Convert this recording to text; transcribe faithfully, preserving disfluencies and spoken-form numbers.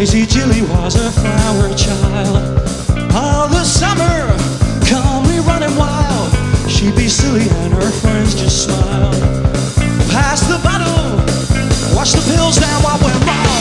Lazy Jilly was a flower child. All the summer, calmly running wild. She'd be silly and her friends just smile. Pass the bottle, watch the pills down while we're mild.